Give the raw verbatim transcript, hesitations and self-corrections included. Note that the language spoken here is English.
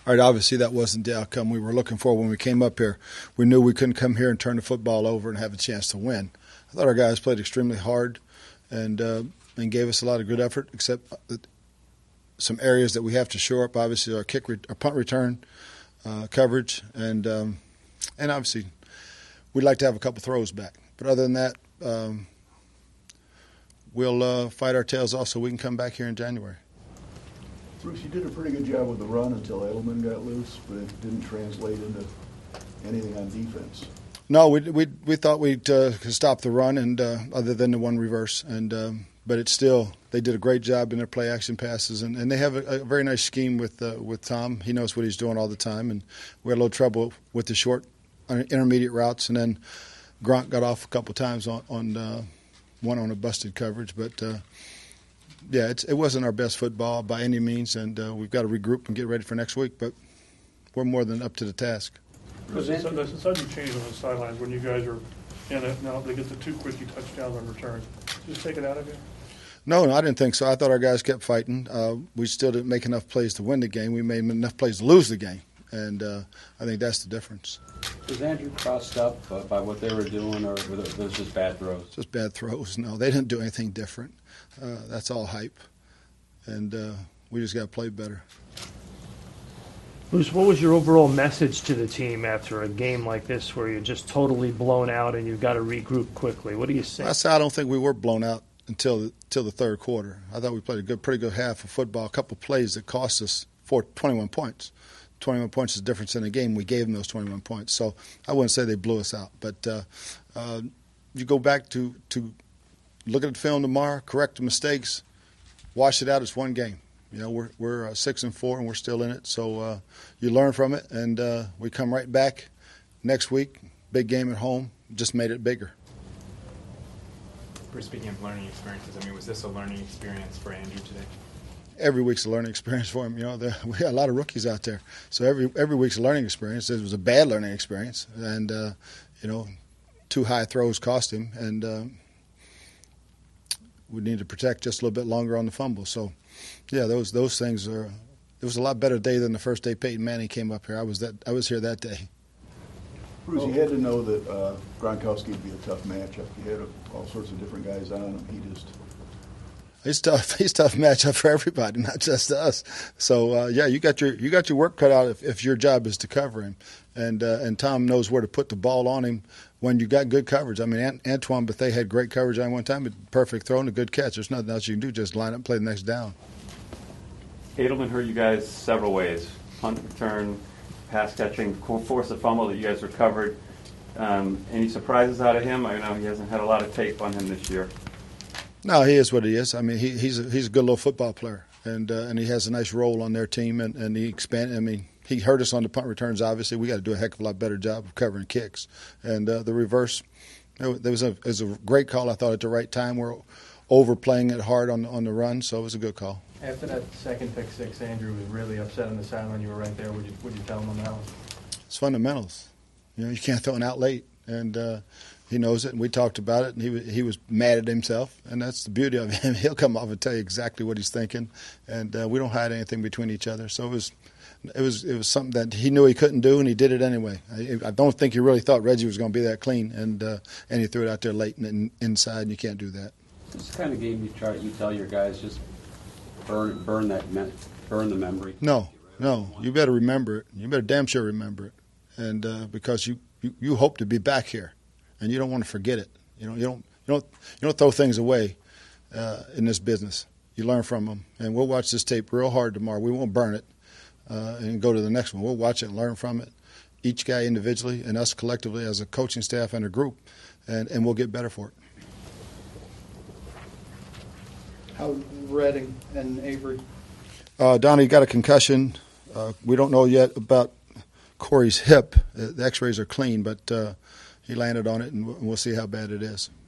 All right, obviously that wasn't the outcome we were looking for when we came up here. We knew we couldn't come here and turn the football over and have a chance to win. I thought our guys played extremely hard and uh, and gave us a lot of good effort, except some areas that we have to shore up. Obviously, our kick, re- our punt return uh, coverage, and um, and obviously we'd like to have a couple throws back. But other than that, um, we'll uh, fight our tails off so we can come back here in January. Bruce, you did a pretty good job with the run until Edelman got loose, but it didn't translate into anything on defense. No, we we we thought we'd uh, could stop the run, and uh, other than the one reverse, and um, but it's still they did a great job in their play action passes, and, and they have a, a very nice scheme with uh, with Tom. He knows what he's doing all the time, and we had a little trouble with the short intermediate routes, and then Gronk got off a couple times on, on uh, one on a busted coverage, but. Uh, Yeah, it's, it wasn't our best football by any means, and uh, we've got to regroup and get ready for next week, but we're more than up to the task. There's a, there's a sudden change on the sidelines when you guys are in it. Now they get the two quickie touchdowns on return. Just take it out of you? No, no, I didn't think so. I thought our guys kept fighting. Uh, we still didn't make enough plays to win the game. We made enough plays to lose the game, and uh, I think that's the difference. Was Andrew crossed up uh, by what they were doing, or were those just bad throws? Just bad throws. No, they didn't do anything different. Uh, that's all hype, and uh, we just got to play better. Bruce, what was your overall message to the team after a game like this where you're just totally blown out and you've got to regroup quickly? What do you say? I said I don't think we were blown out until until the third quarter. I thought we played a good, pretty good half of football, a couple of plays that cost us four, twenty-one points. twenty-one points is the difference in the game. We gave them those twenty-one points. So I wouldn't say they blew us out. But uh, uh, you go back to, to look at the film tomorrow, correct the mistakes, wash it out. It's one game. You know, we're we're uh, six and four, and we're still in it. So uh, you learn from it, and uh, we come right back next week. Big game at home. Just made it bigger. We're speaking of learning experiences. I mean, was this a learning experience for Andrew today? Every week's a learning experience for him. You know, there, we got a lot of rookies out there, so every every week's a learning experience. It was a bad learning experience, and uh, you know, two high throws cost him, and uh, we need to protect just a little bit longer on the fumble. So, yeah, those those things are. It was a lot better day than the first day Peyton Manning came up here. I was that I was here that day. Bruce, you had to know that uh, Gronkowski would be a tough matchup. You had all sorts of different guys on him. He just. He's tough. He's a tough matchup for everybody, not just us. So uh, yeah, you got your you got your work cut out if, if your job is to cover him, and uh, and Tom knows where to put the ball on him when you got good coverage. I mean, Ant- Antoine Bethea had great coverage on one time, but perfect throw and a good catch. There's nothing else you can do. Just line up, and play the next down. Edelman hurt you guys several ways: punt return, pass catching, force a fumble that you guys recovered. Um, any surprises out of him? I know he hasn't had a lot of tape on him this year. No, he is what he is. I mean, he, he's a, he's a good little football player, and uh, and he has a nice role on their team, and, and he expand. I mean, he hurt us on the punt returns. Obviously, we got to do a heck of a lot better job of covering kicks, and uh, the reverse. It was a it was a great call. I thought at the right time. We're overplaying it hard on on the run, so it was a good call. After that second pick six, Andrew was really upset on the sideline. You were right there. Would you would you tell him on that one? It's fundamentals. You know, you can't throw it out late, and. Uh, He knows it, and we talked about it, and he he was mad at himself, and that's the beauty of him. He'll come off and tell you exactly what he's thinking, and uh, we don't hide anything between each other. So it was, it was it was something that he knew he couldn't do, and he did it anyway. I, I don't think he really thought Reggie was going to be that clean, and uh, and he threw it out there late and, and inside, and you can't do that. This is the kind of game you try. You tell your guys just burn burn that me- burn the memory. No, no, you better remember it. You better damn sure remember it, and uh, because you, you you hope to be back here. And you don't want to forget it. You know, you don't, you don't, you don't throw things away uh, in this business. You learn from them, and we'll watch this tape real hard tomorrow. We won't burn it uh, and go to the next one. We'll watch it and learn from it, each guy individually and us collectively as a coaching staff and a group, and, and we'll get better for it. How Redding and Avery? Uh, Donnie got a concussion. Uh, we don't know yet about Corey's hip. The X-rays are clean, but. Uh, He landed on it, and we'll see how bad it is.